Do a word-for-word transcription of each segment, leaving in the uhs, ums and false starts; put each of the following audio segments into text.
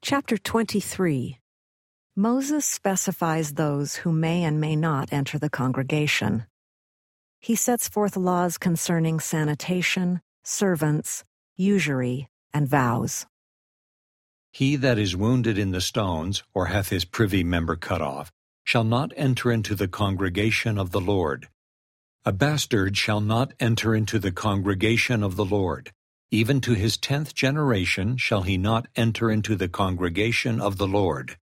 Chapter twenty-three. Moses specifies those who may and may not enter the congregation. He sets forth laws concerning sanitation, servants, usury, and vows. He that is wounded in the stones, or hath his privy member cut off, shall not enter into the congregation of the Lord. A bastard shall not enter into the congregation of the Lord. Even to his tenth generation shall he not enter into the congregation of the Lord.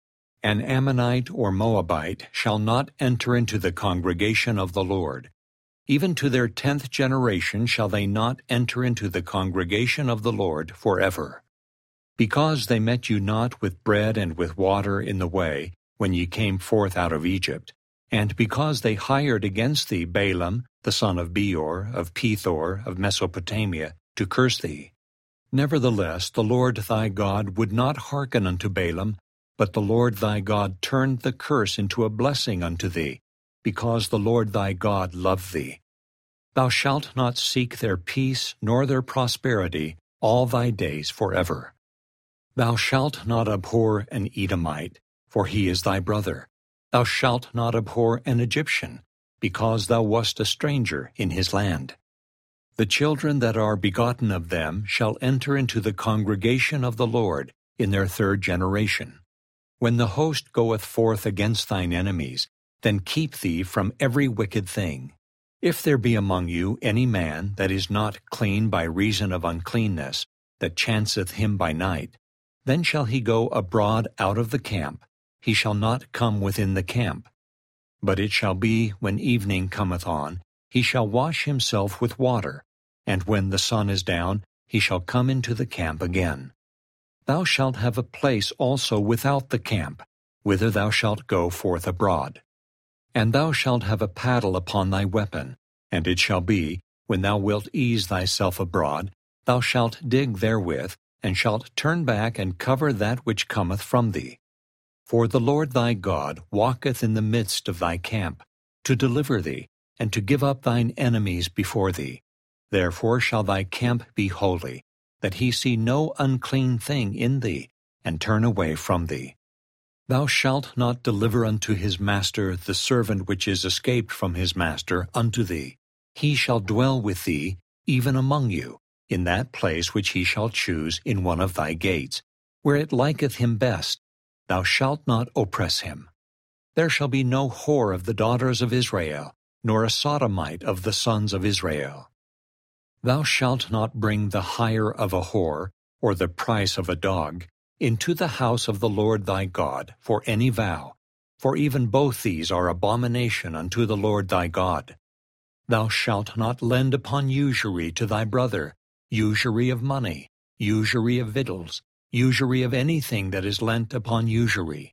An Ammonite or Moabite shall not enter into the congregation of the Lord. Even to their tenth generation shall they not enter into the congregation of the Lord forever. Because they met you not with bread and with water in the way, when ye came forth out of Egypt, and because they hired against thee Balaam, the son of Beor, of Pethor, of Mesopotamia, to curse thee. Nevertheless the Lord thy God would not hearken unto Balaam, but the Lord thy God turned the curse into a blessing unto thee, because the Lord thy God loved thee. Thou shalt not seek their peace nor their prosperity all thy days forever. Thou shalt not abhor an Edomite, for he is thy brother. Thou shalt not abhor an Egyptian, because thou wast a stranger in his land. The children that are begotten of them shall enter into the congregation of the Lord in their third generation. When the host goeth forth against thine enemies, then keep thee from every wicked thing. If there be among you any man that is not clean by reason of uncleanness, that chanceth him by night, then shall he go abroad out of the camp, he shall not come within the camp. But it shall be, when evening cometh on, he shall wash himself with water, and when the sun is down, he shall come into the camp again. Thou shalt have a place also without the camp, whither thou shalt go forth abroad. And thou shalt have a paddle upon thy weapon, and it shall be, when thou wilt ease thyself abroad, thou shalt dig therewith, and shalt turn back and cover that which cometh from thee. For the Lord thy God walketh in the midst of thy camp, to deliver thee, and to give up thine enemies before thee. Therefore shall thy camp be holy, that he see no unclean thing in thee, and turn away from thee. Thou shalt not deliver unto his master the servant which is escaped from his master unto thee. He shall dwell with thee, even among you, in that place which he shall choose in one of thy gates, where it liketh him best. Thou shalt not oppress him. There shall be no whore of the daughters of Israel, nor a sodomite of the sons of Israel. Thou shalt not bring the hire of a whore, or the price of a dog, into the house of the Lord thy God for any vow, for even both these are abomination unto the Lord thy God. Thou shalt not lend upon usury to thy brother, usury of money, usury of victuals, usury of anything that is lent upon usury.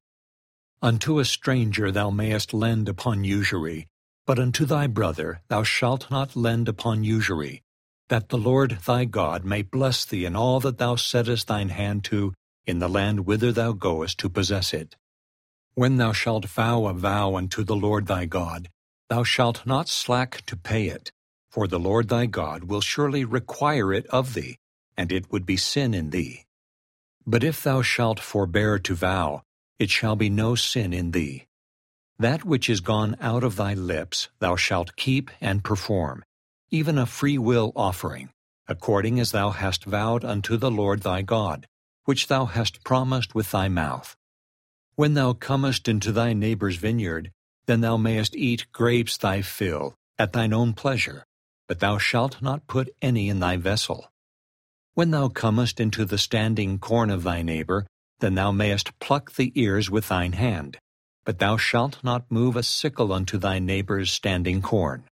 Unto a stranger thou mayest lend upon usury, but unto thy brother thou shalt not lend upon usury, that the Lord thy God may bless thee in all that thou settest thine hand to in the land whither thou goest to possess it. When thou shalt vow a vow unto the Lord thy God, thou shalt not slack to pay it, for the Lord thy God will surely require it of thee, and it would be sin in thee. But if thou shalt forbear to vow, it shall be no sin in thee. That which is gone out of thy lips thou shalt keep and perform, even a free will offering, according as thou hast vowed unto the Lord thy God, which thou hast promised with thy mouth. When thou comest into thy neighbor's vineyard, then thou mayest eat grapes thy fill, at thine own pleasure, but thou shalt not put any in thy vessel. When thou comest into the standing corn of thy neighbor, then thou mayest pluck the ears with thine hand, but thou shalt not move a sickle unto thy neighbor's standing corn.